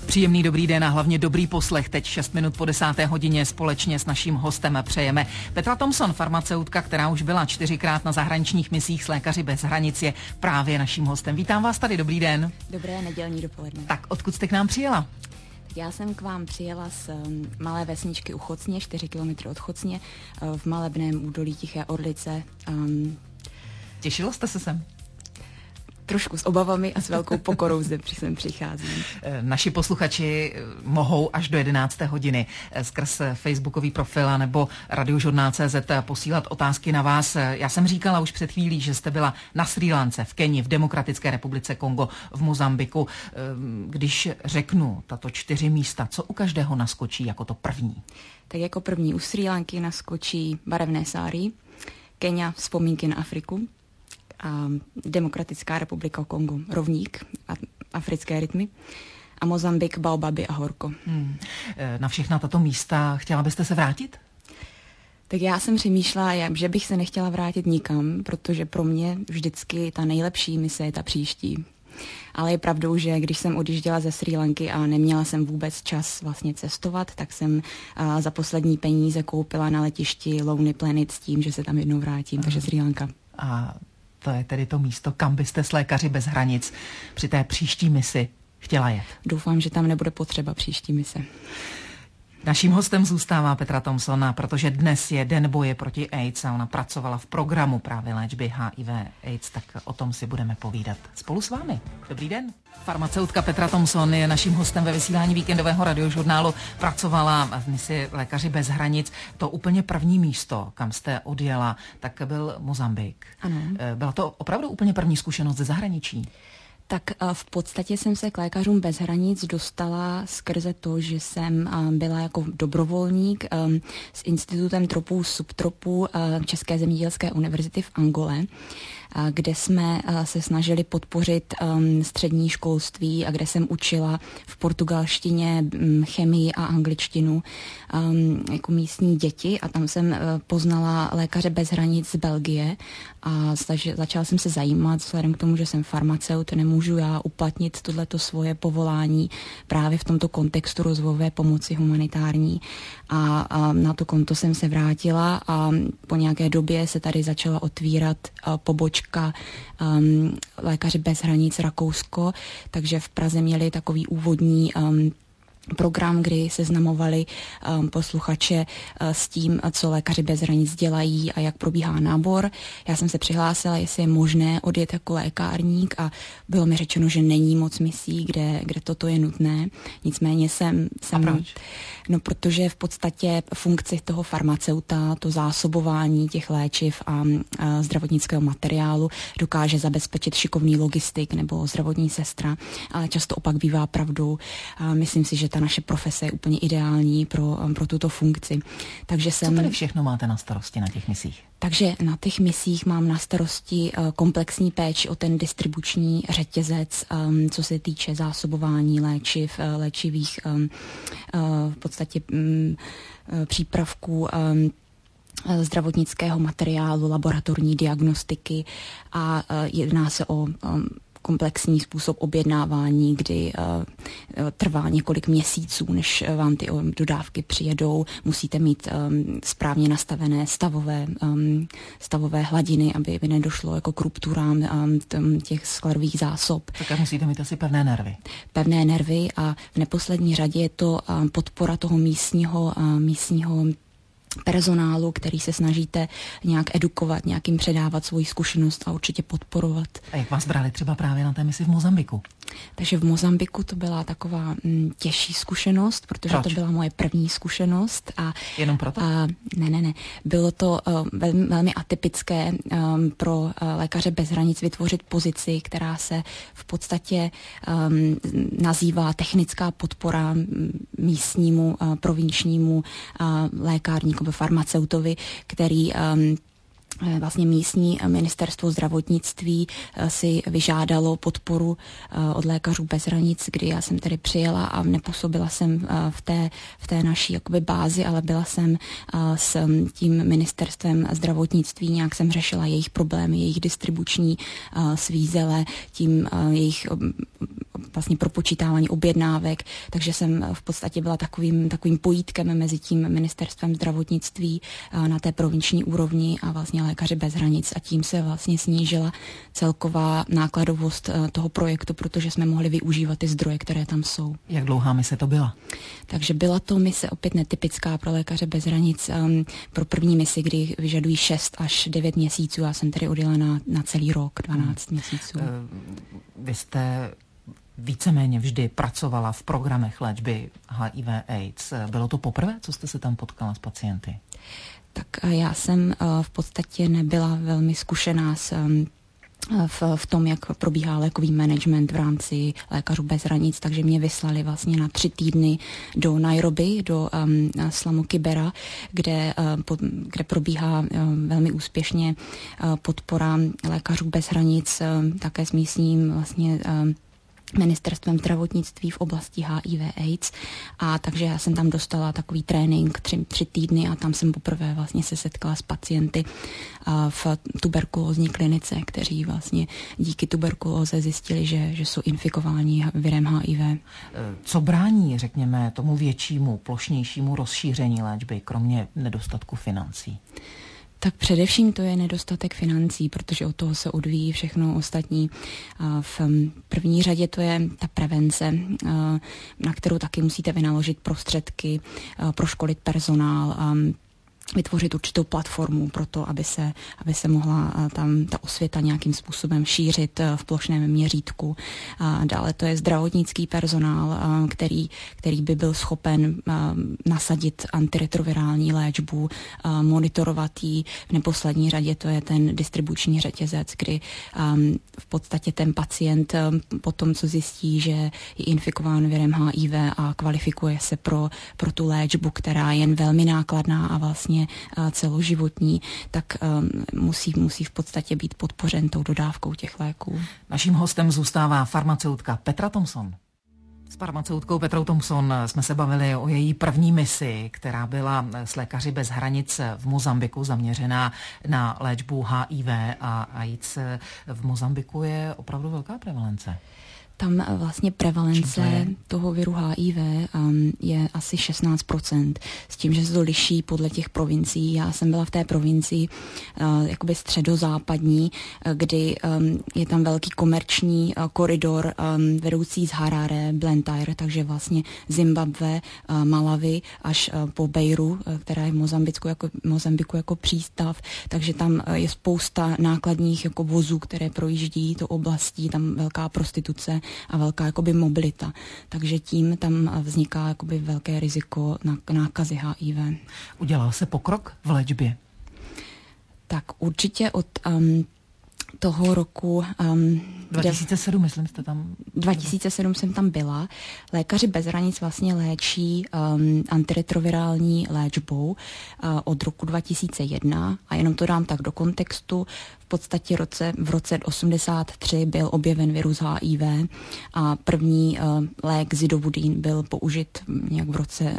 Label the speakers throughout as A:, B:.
A: Příjemný dobrý den a hlavně dobrý poslech. Teď 6 minut po 10. hodině společně s naším hostem přejeme. Petra Thompson, farmaceutka, která už byla 4krát na zahraničních misích s Lékaři bez hranic, je právě naším hostem. Vítám vás tady, dobrý den.
B: Dobré nedělní dopoledne.
A: Tak odkud jste k nám přijela?
B: Já jsem k vám přijela z malé vesničky u Chocně, 4 kilometry od Chocně, v malebném údolí Tiché Orlice.
A: Těšila jste se sem?
B: Trošku s obavami a s velkou pokorou zde sem přicházím.
A: Naši posluchači mohou až do 11. hodiny skrz facebookový profil nebo radiožurnál.cz posílat otázky na vás. Já jsem říkala už před chvílí, že jste byla na Srí Lance, v Keni, v Demokratické republice Kongo, v Mozambiku. Když řeknu tato 4 místa, co u každého naskočí jako to první?
B: Tak jako první u Srí Lanky naskočí barevné sáry, Kenia vzpomínky na Afriku, a Demokratická republika Kongo, rovník, africké rytmy, a Mozambik, baobaby a horko.
A: Na všechna tato místa chtěla byste se vrátit?
B: Tak já jsem přemýšlela, že bych se nechtěla vrátit nikam, protože pro mě vždycky ta nejlepší mise je ta příští. Ale je pravdou, že když jsem odjížděla ze Srí Lanky a neměla jsem vůbec čas vlastně cestovat, tak jsem za poslední peníze koupila na letišti Lonely Planet s tím, že se tam jednou vrátím, takže Srí Lanka.
A: A to je tedy to místo, kam byste s Lékaři bez hranic při té příští misi chtěla jet.
B: Doufám, že tam nebude potřeba příští mise.
A: Naším hostem zůstává Petra Thompson, protože dnes je Den boje proti AIDS a ona pracovala v programu právě léčby HIV AIDS, tak o tom si budeme povídat spolu s vámi. Dobrý den. Farmaceutka Petra Thompson je naším hostem ve vysílání víkendového radiožurnálu. Pracovala v misi Lékaři bez hranic. To úplně první místo, kam jste odjela, tak byl Mozambik.
B: Ano.
A: Byla to opravdu úplně první zkušenost ze zahraničí?
B: Tak v podstatě jsem se k Lékařům bez hranic dostala skrze to, že jsem byla jako dobrovolník s Institutem tropů subtropů České zemědělské univerzity v Angole, kde jsme se snažili podpořit střední školství a kde jsem učila v portugalštině chemii a angličtinu jako místní děti a tam jsem poznala Lékaře bez hranic z Belgie a začala jsem se zajímat, vzhledem k tomu, že jsem farmaceut, nemůžu já uplatnit tohleto svoje povolání právě v tomto kontextu rozvojové pomoci humanitární a na to konto jsem se vrátila a po nějaké době se tady začala otvírat pobočka Lékaři bez hranic Rakousko, takže v Praze měli takový úvodní program, kdy seznamovali posluchače s tím, co Lékaři bez hranic dělají a jak probíhá nábor. Já jsem se přihlásila, jestli je možné odjet jako lékárník a bylo mi řečeno, že není moc misí, kde toto je nutné. Nicméně jsem...
A: A proč?
B: No, protože v podstatě funkci toho farmaceuta, to zásobování těch léčiv a zdravotnického materiálu dokáže zabezpečit šikovný logistik nebo zdravotní sestra, ale často opak bývá pravdou. Myslím si, že ta naše profese je úplně ideální pro tuto funkci. Takže
A: Co tady všechno máte na starosti na těch misích?
B: Takže na těch misích mám na starosti komplexní péči o ten distribuční řetězec, co se týče zásobování léčiv, léčivých v podstatě přípravků, zdravotnického materiálu, laboratorní diagnostiky a jedná se o komplexní způsob objednávání, kdy trvá několik měsíců, než vám ty dodávky přijedou. Musíte mít správně nastavené stavové hladiny, aby nedošlo jako k rupturám těch skladových zásob.
A: Tak musíte mít asi pevné nervy.
B: Pevné nervy a v neposlední řadě je to podpora toho místního personálu, který se snažíte nějak edukovat, nějakým předávat svoji zkušenost a určitě podporovat.
A: A jak vás brali třeba právě na té misi v Mozambiku?
B: Takže v Mozambiku to byla taková těžší zkušenost, protože
A: Proč?
B: To byla moje první zkušenost.
A: Jenom proto?
B: Ne. Bylo to velmi atypické pro Lékaře bez hranic vytvořit pozici, která se v podstatě nazývá technická podpora místnímu provinčnímu lékárníkovi, farmaceutovi, který vlastně místní ministerstvo zdravotnictví si vyžádalo podporu od Lékařů bez hranic, kdy já jsem tedy přijela a nepůsobila jsem v té naší jakoby bázi, ale byla jsem s tím ministerstvem zdravotnictví, nějak jsem řešila jejich problémy, jejich distribuční svízele, tím jejich vlastně propočítávání objednávek, takže jsem v podstatě byla takovým pojítkem mezi tím ministerstvem zdravotnictví na té provinční úrovni a vlastně Lékaři bez hranic, a tím se vlastně snížila celková nákladovost toho projektu, protože jsme mohli využívat ty zdroje, které tam jsou.
A: Jak dlouhá mise to byla?
B: Takže byla to mise opět netypická pro Lékaře bez hranic. Pro první misi, kdy vyžadují 6 až 9 měsíců, já jsem tedy odjela na celý rok, 12 měsíců.
A: Vy jste víceméně vždy pracovala v programech léčby HIV AIDS. Bylo to poprvé, co jste se tam potkala s pacienty?
B: Tak já jsem v podstatě nebyla velmi zkušená v tom, jak probíhá lékový management v rámci Lékařů bez hranic, takže mě vyslali vlastně na 3 týdny do Nairobi, do slamu Kibera, kde probíhá velmi úspěšně podpora Lékařů bez hranic, také s místním vlastně ministerstvem zdravotnictví v oblasti HIV AIDS, a takže já jsem tam dostala takový trénink 3 týdny a tam jsem poprvé vlastně se setkala s pacienty v tuberkulózní klinice, kteří vlastně díky tuberkulóze zjistili, že jsou infikováni virem HIV.
A: Co brání, řekněme, tomu většímu, plošnějšímu rozšíření léčby, kromě nedostatku financí?
B: Tak především to je nedostatek financí, protože od toho se odvíjí všechno ostatní. V první řadě to je ta prevence, na kterou taky musíte vynaložit prostředky, proškolit personál, vytvořit určitou platformu pro to, aby se mohla tam ta osvěta nějakým způsobem šířit v plošném měřítku. Dále to je zdravotnický personál, který by byl schopen nasadit antiretrovirální léčbu, monitorovat ji. V neposlední řadě to je ten distribuční řetězec, kdy v podstatě ten pacient po tom, co zjistí, že je infikován virem HIV a kvalifikuje se pro tu léčbu, která je jen velmi nákladná a vlastně celoživotní, tak musí v podstatě být podpořen tou dodávkou těch léků.
A: Naším hostem zůstává farmaceutka Petra Thompson. S farmaceutkou Petrou Thompson jsme se bavili o její první misi, která byla s Lékaři bez hranic v Mozambiku zaměřená na léčbu HIV a AIDS. V Mozambiku je opravdu velká prevalence.
B: Tam vlastně prevalence toho viru HIV je asi 16%, s tím, že se to liší podle těch provincií. Já jsem byla v té provincii jakoby středozápadní, kdy je tam velký komerční koridor vedoucí z Harare, Blantyre, takže vlastně Zimbabwe, Malawi až po Beiru, která je v Mozambiku jako přístav, takže tam je spousta nákladních jako vozů, které projíždí tou oblastí, tam velká prostituce a velká jakoby mobilita. Takže tím tam vzniká jakoby velké riziko na nákazy HIV.
A: Udělal se pokrok v léčbě?
B: Tak určitě od toho roku
A: 2007, myslím, jste tam...
B: 2007 jsem tam byla. Lékaři bez hranic vlastně léčí antiretrovirální léčbou od roku 2001 a jenom to dám tak do kontextu. V podstatě v roce 1983 byl objeven virus HIV a první lék Zidovudin byl použit nějak v roce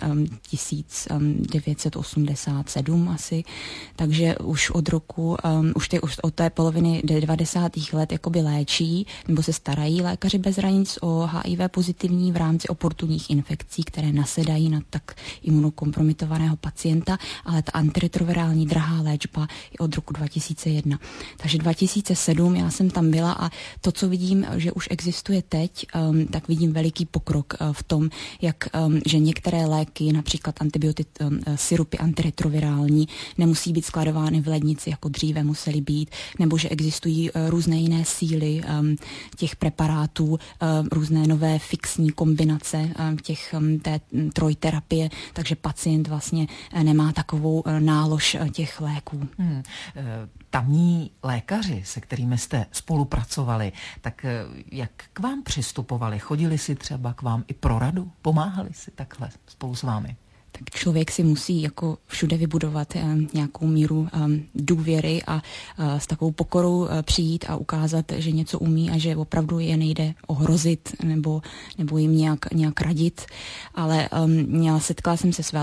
B: 1987 asi, takže už od té poloviny 90. let jakoby léčí nebo se starají Lékaři bez hranic o HIV pozitivní v rámci oportunních infekcí, které nasedají na tak imunokompromitovaného pacienta, ale ta antiretrovirální drahá léčba je od roku 2001. Takže 2007 já jsem tam byla a to, co vidím, že už existuje teď, tak vidím veliký pokrok v tom, že některé léky, například sirupy antiretrovirální, nemusí být skladovány v lednici, jako dříve musely být, nebo že existují různé jiné síly těch preparátů, různé nové fixní kombinace té trojterapie, takže pacient vlastně nemá takovou nálož těch léků.
A: Tamní lékaři, se kterými jste spolupracovali, tak jak k vám přistupovali? Chodili si třeba k vám i pro radu? Pomáhali si takhle spolu s vámi?
B: tak člověk si musí jako všude vybudovat nějakou míru důvěry a s takovou pokorou přijít a ukázat, že něco umí a že opravdu je nejde ohrozit nebo jim nějak radit. Ale setkala jsem se s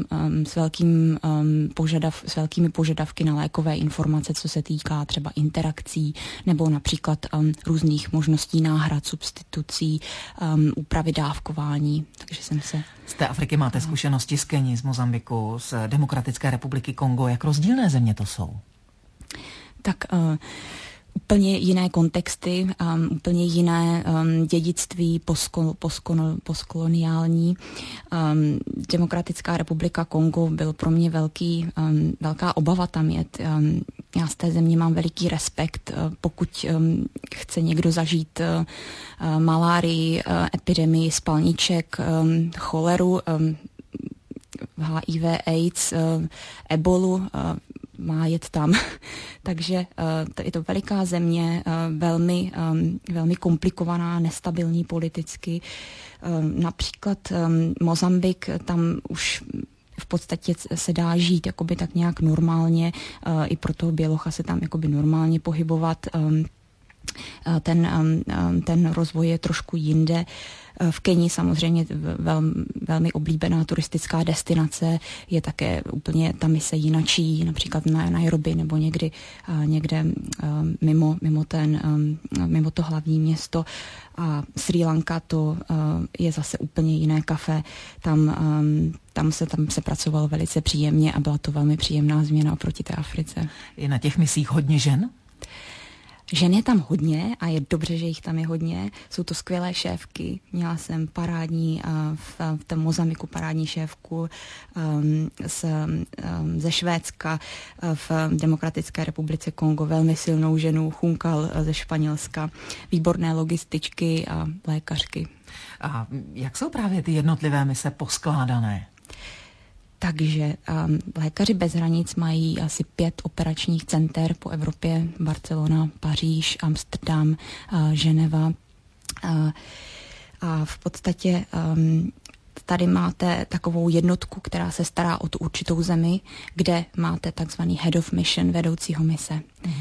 B: velkými požadavky na lékové informace, co se týká třeba interakcí nebo například různých možností náhrad, substitucí, úpravy dávkování. Takže jsem se...
A: Z té Afriky máte zkušenosti z Keni, z Mozambiku, z Demokratické republiky Kongo. Jak rozdílné země to jsou?
B: Tak úplně jiné kontexty, úplně jiné dědictví postkoloniální. Demokratická republika Kongo byl pro mě velká obava tam jet. Já z té země mám veliký respekt, pokud chce někdo zažít malárii, epidemii spalniček, choleru, HIV, AIDS, ebolu, má jet tam. Takže je to veliká země, velmi komplikovaná, nestabilní politicky. Například Mozambik, tam už v podstatě se dá žít jakoby tak nějak normálně, i pro toho bělocha se tam jakoby normálně pohybovat. Ten rozvoj je trošku jinde. V Keni samozřejmě velmi oblíbená turistická destinace, je také úplně, tam se jinačí, například na Nairobi nebo někde mimo to hlavní město. A Srí Lanka to je zase úplně jiné kafe. Tam se pracovalo velice příjemně a byla to velmi příjemná změna oproti té Africe.
A: Je na těch misích hodně žen?
B: Žen je tam hodně a je dobře, že jich tam je hodně. Jsou to skvělé šéfky. Měla jsem parádní v tom Mozambiku parádní šéfku ze Švédska, v Demokratické republice Kongo velmi silnou ženu, Chunkal ze Španělska, výborné logističky a lékařky.
A: A jak jsou právě ty jednotlivé mise poskládané?
B: Takže Lékaři bez hranic mají asi 5 operačních center po Evropě. Barcelona, Paříž, Amsterdam, Ženeva. A v podstatě tady máte takovou jednotku, která se stará o tu určitou zemi, kde máte takzvaný head of mission, vedoucího mise.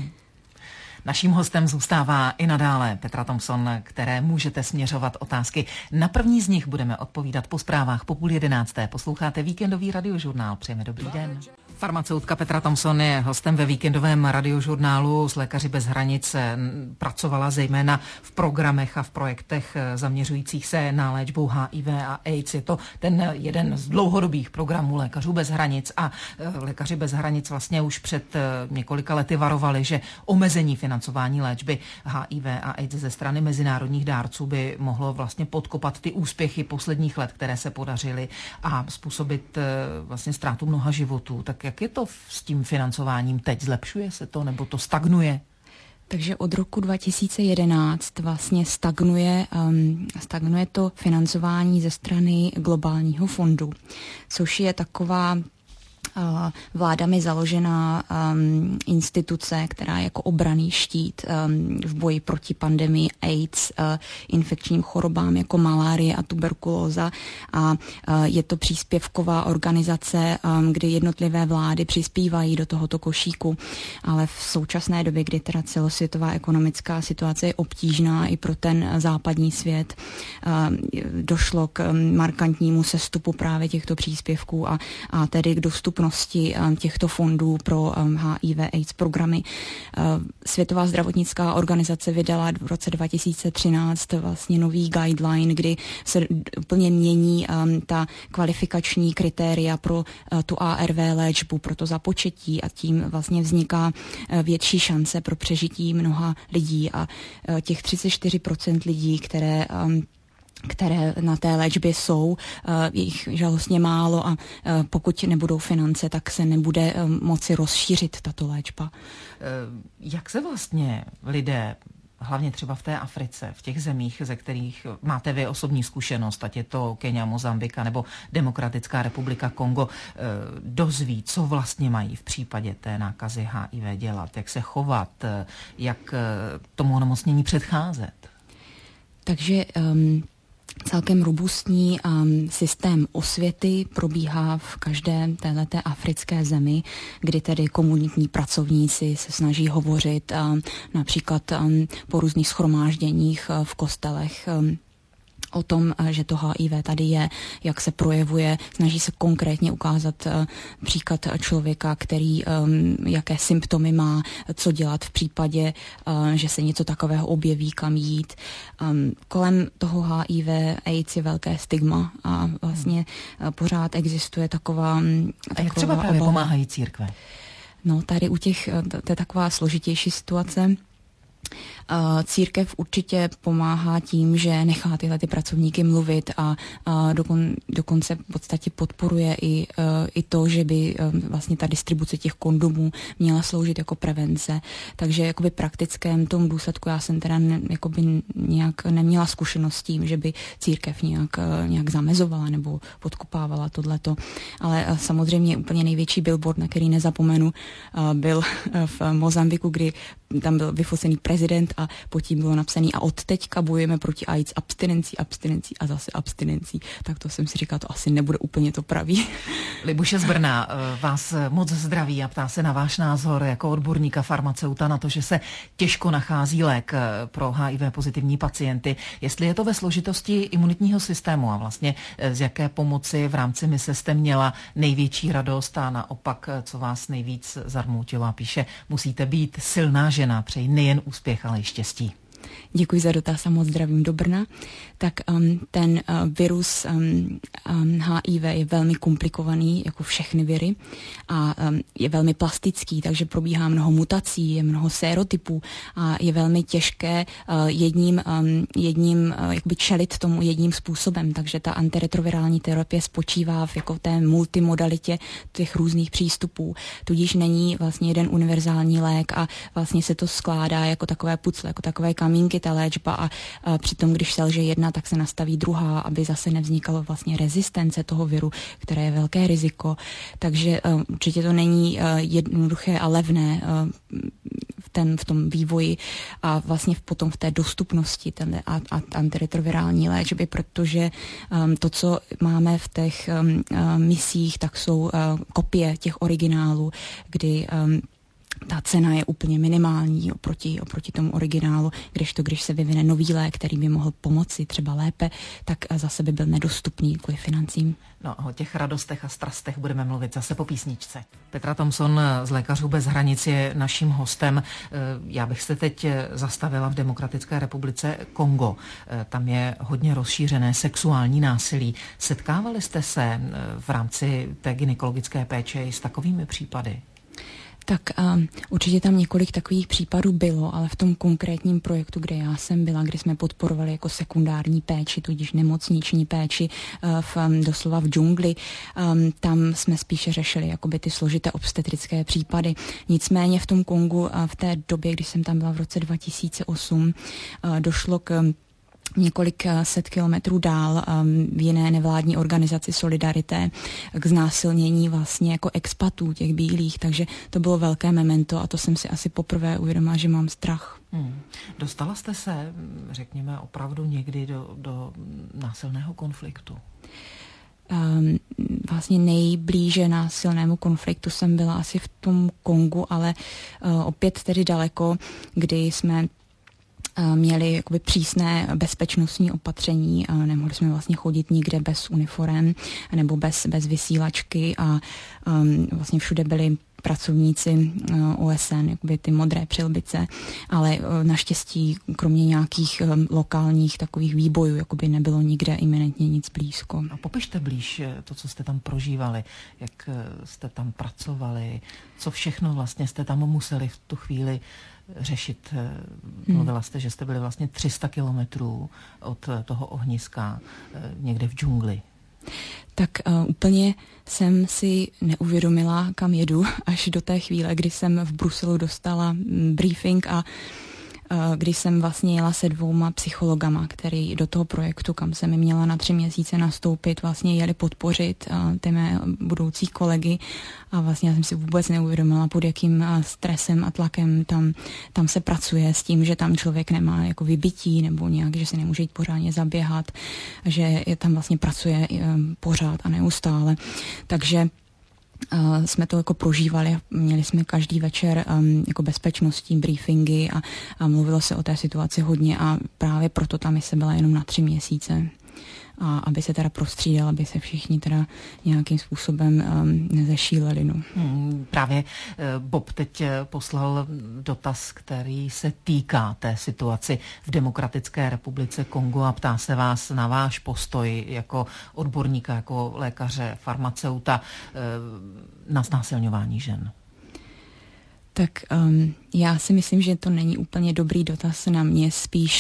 A: Naším hostem zůstává i nadále Petra Thompson, které můžete směřovat otázky. Na první z nich budeme odpovídat po zprávách po 10:30. Posloucháte víkendový radiožurnál. Přejeme dobrý den. Farmaceutka Petra Thompson je hostem ve víkendovém radiožurnálu s Lékaři bez hranic. Pracovala zejména v programech a v projektech zaměřujících se na léčbu HIV a AIDS. Je to ten jeden z dlouhodobých programů Lékařů bez hranic a Lékaři bez hranic vlastně už před několika lety varovali, že omezení financování léčby HIV a AIDS ze strany mezinárodních dárců by mohlo vlastně podkopat ty úspěchy posledních let, které se podařily a způsobit vlastně ztrátu mnoha životů. Tak jak je to s tím financováním teď? Zlepšuje se to nebo to stagnuje?
B: Takže od roku 2011 vlastně stagnuje to financování ze strany globálního fondu, což je taková vládami založená instituce, která je jako obranný štít v boji proti pandemii AIDS, infekčním chorobám jako malárie a tuberkulóza a je to příspěvková organizace, kdy jednotlivé vlády přispívají do tohoto košíku, ale v současné době, kdy teda celosvětová ekonomická situace je obtížná i pro ten západní svět, došlo k markantnímu sestupu právě těchto příspěvků a tedy k dostupnosti těchto fondů pro HIV AIDS programy. Světová zdravotnická organizace vydala v roce 2013 vlastně nový guideline, kdy se úplně mění ta kvalifikační kritéria pro tu ARV léčbu, pro to započetí a tím vlastně vzniká větší šance pro přežití mnoha lidí a těch 34% lidí, které na té léčbě jsou, je jich žalostně málo a pokud nebudou finance, tak se nebude moci rozšířit tato léčba.
A: Jak se vlastně lidé, hlavně třeba v té Africe, v těch zemích, ze kterých máte vy osobní zkušenost, ať je to Kenia, Mozambika nebo Demokratická republika Kongo, dozví, co vlastně mají v případě té nákazy HIV dělat, jak se chovat, jak tomu onemocnění předcházet?
B: Takže celkem robustní systém osvěty probíhá v každé téhleté africké zemi, kdy tedy komunitní pracovníci se snaží hovořit například po různých shromážděních v kostelech o tom, že to HIV tady je, jak se projevuje, snaží se konkrétně ukázat příklad člověka, který jaké symptomy má, co dělat v případě, že se něco takového objeví, kam jít. Kolem toho HIV AIDS je velké stigma a vlastně pořád existuje taková
A: A jak třeba právě pomáhají církve?
B: No, tady to je taková složitější situace. Církev určitě pomáhá tím, že nechá tyhle ty pracovníky mluvit a dokonce v podstatě podporuje i to, že by vlastně ta distribuce těch kondomů měla sloužit jako prevence. Takže jakoby praktickém tom důsledku já jsem teda nějak neměla zkušenost s tím, že by církev nějak zamezovala nebo podkopávala tohleto. Ale samozřejmě úplně největší billboard, na který nezapomenu, byl v Mozambiku, kdy tam byl vyfocený prezident a pod tím bylo napsaný a od teďka bojujeme proti AIDS abstinencí a zase abstinencí. Tak to jsem si říkala, to asi nebude úplně to pravý.
A: Libuše z Brna vás moc zdraví a ptá se na váš názor jako odborníka farmaceuta na to, že se těžko nachází lék pro HIV pozitivní pacienty. Jestli je to ve složitosti imunitního systému a vlastně z jaké pomoci v rámci mise jste měla největší radost a naopak, co vás nejvíc zarmoutilo, a píše, musíte být silná žena, přeji nejen úspěch, ale i štěstí.
B: Děkuji za dotaz a moc zdravím do Brna. Tak ten virus HIV je velmi komplikovaný, jako všechny viry, a je velmi plastický, takže probíhá mnoho mutací, je mnoho sérotypů a je velmi těžké jedním jakoby čelit tomu jedním způsobem. Takže ta antiretrovirální terapie spočívá v jako té multimodalitě těch různých přístupů. Tudíž není vlastně jeden univerzální lék a vlastně se to skládá jako takové pucle, jako takové kamínky ta léčba a přitom, když selže jedna, tak se nastaví druhá, aby zase nevznikalo vlastně rezistence toho viru, které je velké riziko. Takže určitě to není jednoduché a levné v tom vývoji a vlastně potom v té dostupnosti antiretrovirální léčby, protože to, co máme v těch misích, tak jsou kopie těch originálů, kdy ta cena je úplně minimální oproti tomu originálu, když se vyvine nový lék, který by mohl pomoci třeba lépe, tak zase by byl nedostupný kvůli financím.
A: No, o těch radostech a strastech budeme mluvit zase po písničce. Petra Thompson z Lékařů bez hranic je naším hostem. Já bych se teď zastavila v Demokratické republice Kongo. Tam je hodně rozšířené sexuální násilí. Setkávali jste se v rámci té gynekologické péče s takovými případy?
B: Tak určitě tam několik takových případů bylo, ale v tom konkrétním projektu, kde já jsem byla, kde jsme podporovali jako sekundární péči, tudíž nemocniční péči doslova v džungli, tam jsme spíše řešili jakoby ty složité obstetrické případy. Nicméně v tom Kongu v té době, když jsem tam byla v roce 2008, došlo k několik set kilometrů dál v jiné nevládní organizaci Solidarité k znásilnění vlastně jako expatů těch bílých, takže to bylo velké memento a to jsem si asi poprvé uvědomila, že mám strach.
A: Dostala jste se, řekněme, opravdu někdy do násilného konfliktu?
B: Vlastně nejblíže násilnému konfliktu jsem byla asi v tom Kongu, ale opět tedy daleko, kdy jsme měli jakoby přísné bezpečnostní opatření a nemohli jsme vlastně chodit nikde bez uniforem nebo bez vysílačky a vlastně všude byli pracovníci OSN, jakoby ty modré přilbice, ale naštěstí kromě nějakých lokálních takových výbojů jakoby nebylo nikde iminentně nic blízko.
A: A popište blíž to, co jste tam prožívali, jak jste tam pracovali, co všechno vlastně jste tam museli v tu chvíli řešit. Mluvila jste, že jste byli vlastně 300 kilometrů od toho ohniska někde v džungli.
B: Tak úplně jsem si neuvědomila, kam jedu, až do té chvíle, kdy jsem v Bruselu dostala briefing a když jsem vlastně jela se 2 psychologama, který do toho projektu, kam jsem měla na 3 měsíce nastoupit, vlastně jeli podpořit ty mé budoucí kolegy a vlastně já jsem si vůbec neuvědomila, pod jakým stresem a tlakem tam se pracuje s tím, že tam člověk nemá jako vybití nebo nějak, že si nemůže jít pořádně zaběhat, že je tam vlastně pracuje pořád a neustále. Takže jsme to jako prožívali, měli jsme každý večer jako bezpečnostní briefingy a mluvilo se o té situaci hodně a právě proto ta mise byla jenom na 3 měsíce. A aby se teda prostřídala, aby se všichni teda nějakým způsobem nezešíleli. No.
A: Právě Bob teď poslal dotaz, který se týká té situaci v Demokratické republice Kongo a ptá se vás na váš postoj jako odborníka, jako lékaře, farmaceuta na znásilňování žen.
B: Tak já si myslím, že to není úplně dobrý dotaz na mě,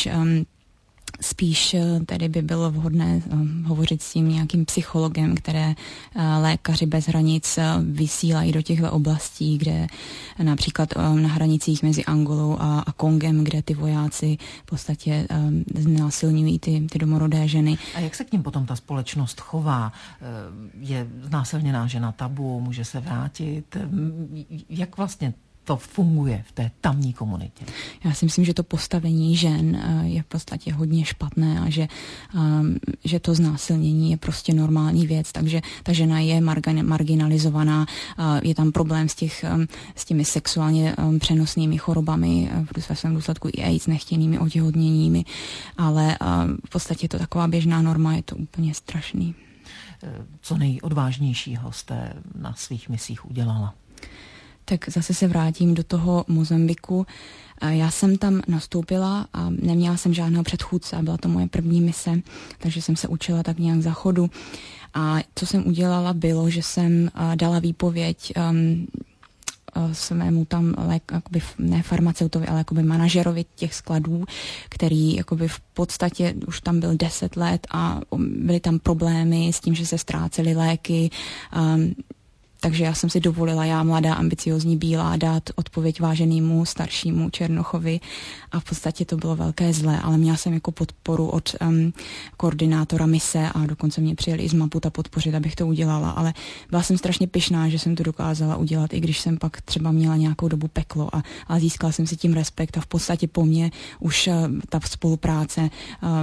B: spíš tedy by bylo vhodné hovořit s tím nějakým psychologem, které Lékaři bez hranic vysílají do těchto oblastí, kde například na hranicích mezi Angolou a Kongem, kde ty vojáci v podstatě znásilňují ty domorodé ženy.
A: A jak se k ním potom ta společnost chová? Je znásilněná žena tabu, může se vrátit? Jak vlastně to funguje v té tamní komunitě?
B: Já si myslím, že to postavení žen je v podstatě hodně špatné a že to znásilnění je prostě normální věc, takže ta žena je marginalizovaná, je tam problém s těmi sexuálně přenosnými chorobami, ve svém důsledku i AIDS, nechtěnými otěhotněními, ale v podstatě je to taková běžná norma, je to úplně strašný.
A: Co nejodvážnějšího jste na svých misích udělala?
B: Tak zase se vrátím do toho Mozambiku. Já jsem tam nastoupila a neměla jsem žádného předchůdce a byla to moje první mise, takže jsem se učila tak nějak za chodu. A co jsem udělala bylo, že jsem dala výpověď svému tam jakoby, ne farmaceutovi, ale jakoby manažerovi těch skladů, který jakoby v podstatě už tam byl 10 let a byly tam problémy s tím, že se ztrácely léky. Takže já jsem si dovolila, já mladá, ambiciozní bílá, dát odpověď váženému staršímu Černochovi a v podstatě to bylo velké zlé, ale měla jsem jako podporu od koordinátora mise a dokonce mě přijeli i z Maputa podpořit, abych to udělala, ale byla jsem strašně pyšná, že jsem to dokázala udělat, i když jsem pak třeba měla nějakou dobu peklo a získala jsem si tím respekt a v podstatě po mně už ta spolupráce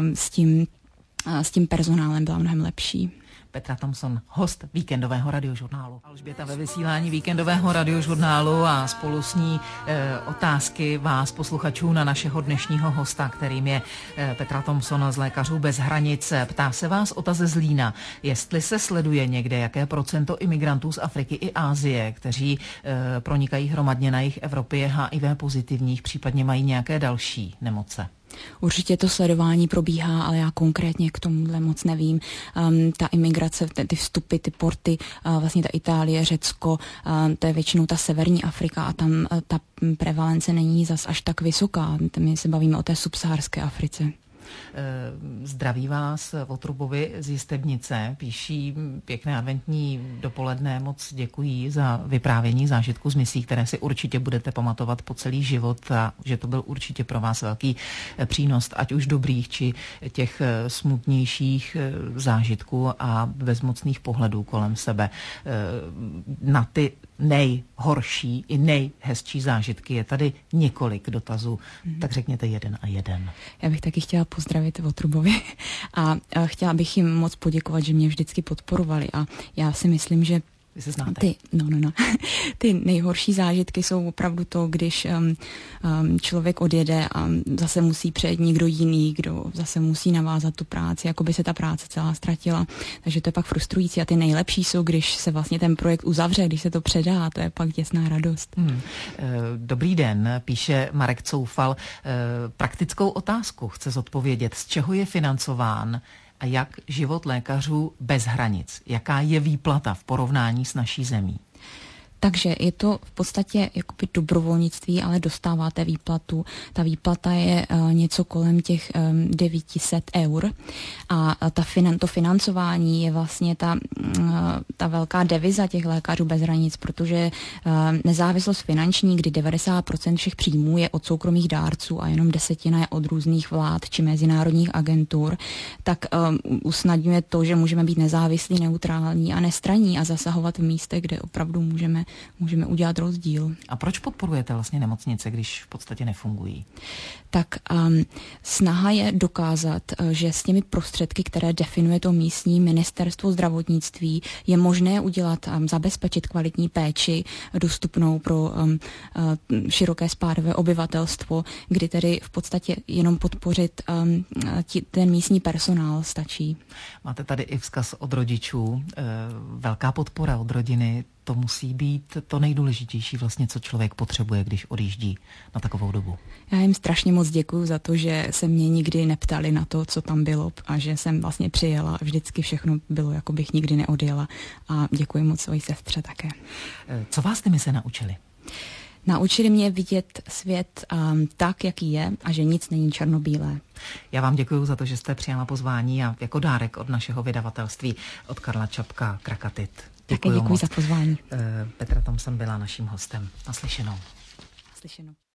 B: s tím personálem byla mnohem lepší.
A: Petra Thompson, host víkendového radiožurnálu. Alžběta ve vysílání víkendového radiožurnálu a spolu s ní otázky vás, posluchačů, na našeho dnešního hosta, kterým je Petra Thompson z Lékařů bez hranic. Ptá se vás Ota ze Zlína, jestli se sleduje někde, jaké procento imigrantů z Afriky i Asie, kteří pronikají hromadně na jih Evropy, je HIV pozitivních, případně mají nějaké další nemoce.
B: Určitě to sledování probíhá, ale já konkrétně k tomuhle moc nevím. Ta imigrace, ty vstupy, ty porty, vlastně ta Itálie, Řecko, to je většinou ta severní Afrika a tam ta prevalence není zas až tak vysoká. My se bavíme o té subsaharské Africe.
A: Zdraví vás Votrubovi z Jistebnice, píší pěkné adventní dopoledne, moc děkují za vyprávění zážitku z misí, které si určitě budete pamatovat po celý život a že to byl určitě pro vás velký přínos, ať už dobrých, či těch smutnějších zážitků a bezmocných pohledů kolem sebe. Na ty nejhorší i nejhezčí zážitky je tady několik dotazů, tak řekněte jeden a jeden.
B: Já bych taky chtěla pozdravit Votrubovi a chtěla bych jim moc poděkovat, že mě vždycky podporovali a já si myslím, že
A: vy se znáte.
B: Ty nejhorší zážitky jsou opravdu to, když člověk odjede a zase musí přijet někdo jiný, kdo zase musí navázat tu práci, jako by se ta práce celá ztratila. Takže to je pak frustrující a ty nejlepší jsou, když se vlastně ten projekt uzavře, když se to předá, to je pak děsná radost.
A: Dobrý den, píše Marek Coufal. Praktickou otázku chce zodpovědět, z čeho je financován a jak život lékařů bez hranic? Jaká je výplata v porovnání s naší zemí?
B: Takže je to v podstatě jakoby dobrovolnictví, ale dostáváte výplatu. Ta výplata je něco kolem těch 900 eur a to financování je vlastně ta velká deviza těch lékařů bez hranic, protože nezávislost finanční, kdy 90% všech příjmů je od soukromých dárců a jenom 10% je od různých vlád či mezinárodních agentur, tak usnadňuje to, že můžeme být nezávislí, neutrální a nestranní a zasahovat v místech, kde opravdu můžeme udělat rozdíl.
A: A proč podporujete vlastně nemocnice, když v podstatě nefungují?
B: Tak snaha je dokázat, že s těmi prostředky, které definuje to místní ministerstvo zdravotnictví, je možné udělat, zabezpečit kvalitní péči dostupnou pro široké spádové obyvatelstvo, kdy tedy v podstatě jenom podpořit ten místní personál stačí.
A: Máte tady i vzkaz od rodičů, velká podpora od rodiny. To musí být to nejdůležitější vlastně, co člověk potřebuje, když odjíždí na takovou dobu.
B: Já jim strašně moc děkuju za to, že se mě nikdy neptali na to, co tam bylo a že jsem vlastně přijela a vždycky všechno bylo, jako bych nikdy neodjela. A děkuji moc svojí sestře také.
A: Co vás ty mise naučily?
B: Naučili mě vidět svět tak, jaký je a že nic není černobílé.
A: Já vám děkuji za to, že jste přijala pozvání a jako dárek od našeho vydavatelství od Karla Čapka Krakatit.
B: Také děkuji za pozvání.
A: Petra Thompson byla naším hostem. Naslyšenou.
B: Naslyšenou.